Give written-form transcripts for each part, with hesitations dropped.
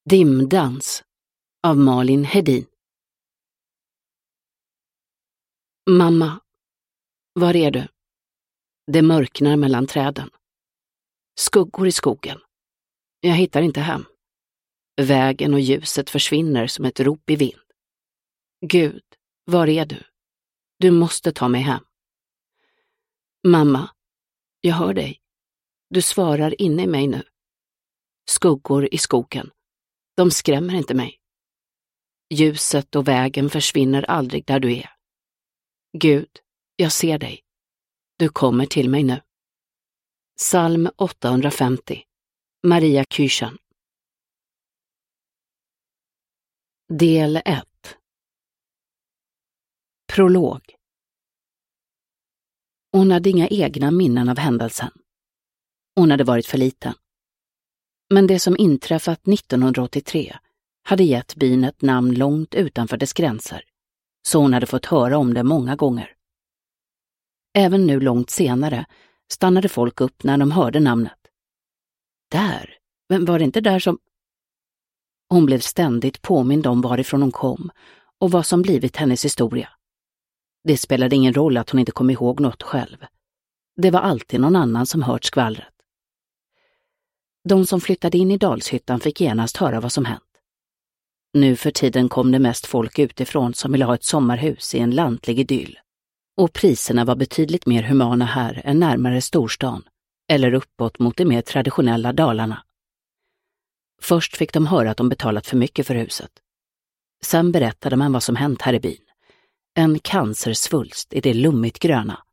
Dimdans av Malin Hedin. Mamma, var är du? Det mörknar mellan träden. Skuggor i skogen. Jag hittar inte hem. Vägen och ljuset försvinner som ett rop i vind. Gud, var är du? Du måste ta mig hem. Mamma, jag hör dig. Du svarar inne i mig nu. Skuggor i skogen. De skrämmer inte mig. Ljuset och vägen försvinner aldrig där du är. Gud, jag ser dig. Du kommer till mig nu. Psalm 850. Maria Kyrkan. Del 1. Prolog. Hon hade inga egna minnen av händelsen. Hon hade varit för liten. Men det som inträffat 1983 hade gett byn ett namn långt utanför dess gränser, så hon hade fått höra om det många gånger. Även nu långt senare stannade folk upp när de hörde namnet. Där? Men var det inte där som... Hon blev ständigt påmind om varifrån hon kom och vad som blivit hennes historia. Det spelade ingen roll att hon inte kom ihåg något själv. Det var alltid någon annan som hört skvallret. De som flyttade in i Dalshyttan fick genast höra vad som hänt. Nu för tiden kom det mest folk utifrån som ville ha ett sommarhus i en lantlig idyll. Och priserna var betydligt mer humana här än närmare storstan, eller uppåt mot de mer traditionella Dalarna. Först fick de höra att de betalat för mycket för huset. Sen berättade man vad som hänt här i byn. En cancersvulst i det lummigt gröna.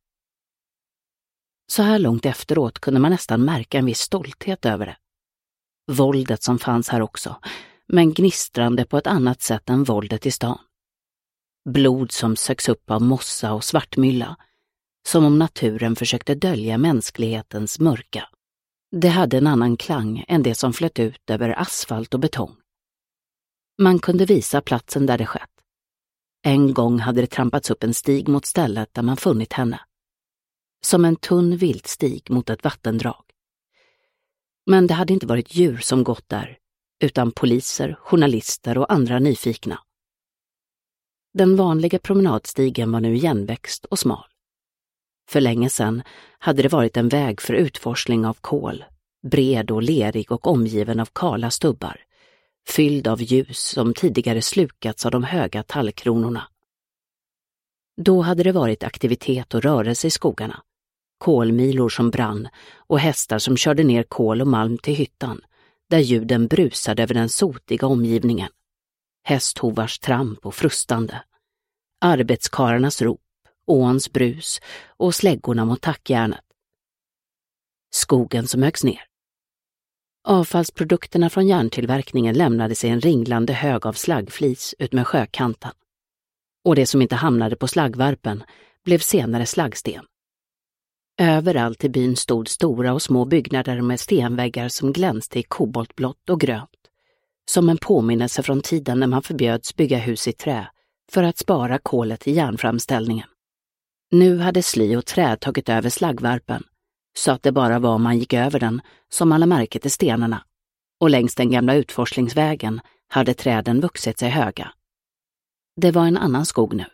Så här långt efteråt kunde man nästan märka en viss stolthet över det. Våldet som fanns här också, men gnistrande på ett annat sätt än våldet i stan. Blod som söks upp av mossa och svartmylla, som om naturen försökte dölja mänsklighetens mörka. Det hade en annan klang än det som flöt ut över asfalt och betong. Man kunde visa platsen där det skett. En gång hade det trampats upp en stig mot stället där man funnit henne. Som en tunn viltstig mot ett vattendrag. Men det hade inte varit djur som gått där, utan poliser, journalister och andra nyfikna. Den vanliga promenadstigen var nu igenväxt och smal. För länge sedan hade det varit en väg för utforsling av kol, bred och lerig och omgiven av kala stubbar, fylld av ljus som tidigare slukats av de höga tallkronorna. Då hade det varit aktivitet och rörelse i skogarna, kolmilor som brann och hästar som körde ner kol och malm till hyttan, där ljuden brusade över den sotiga omgivningen. Hästhovars tramp och frustande, arbetskararnas rop, åns brus och släggorna mot tackjärnet. Skogen som högs ner. Avfallsprodukterna från järntillverkningen lämnades i en ringlande hög av slaggflis ut med sjökanten. Och det som inte hamnade på slaggvarpen blev senare slaggsten. Överallt i byn stod stora och små byggnader med stenväggar som glänste i koboltblått och grönt. Som en påminnelse från tiden när man förbjöds bygga hus i trä för att spara kolet i järnframställningen. Nu hade sly och trä tagit över slaggvarpen, så att det bara var om man gick över den som man lade märke till stenarna, och längs den gamla utforslingsvägen hade träden vuxit sig höga. Det var en annan skog nu.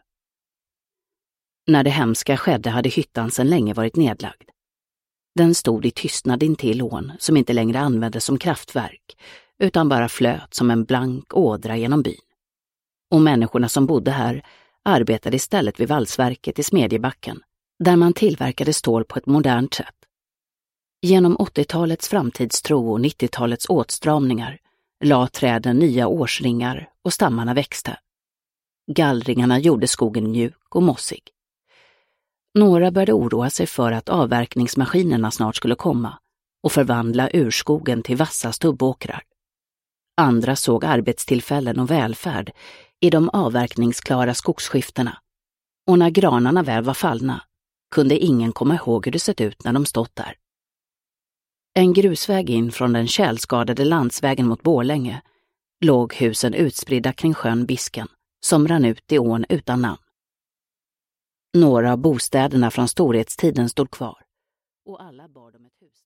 När det hemska skedde hade hyttan sedan länge varit nedlagd. Den stod i tystnad intill ån som inte längre användes som kraftverk, utan bara flöt som en blank ådra genom byn. Och människorna som bodde här arbetade istället vid valsverket i Smedjebacken, där man tillverkade stål på ett modernt sätt. Genom 80-talets framtidstro och 90-talets åtstramningar la träden nya årsringar och stammarna växte. Gallringarna gjorde skogen mjuk och mossig. Några började oroa sig för att avverkningsmaskinerna snart skulle komma och förvandla urskogen till vassa stubbåkrar. Andra såg arbetstillfällen och välfärd i de avverkningsklara skogsskiftena, och när granarna väl var fallna kunde ingen komma ihåg hur det sett ut när de stått där. En grusväg in från den tjälskadade landsvägen mot Borlänge låg husen utspridda kring sjön Bisken, som rann ut i ån utan namn. Några av bostäderna från storhetstiden stod kvar, och alla bar de ett hus.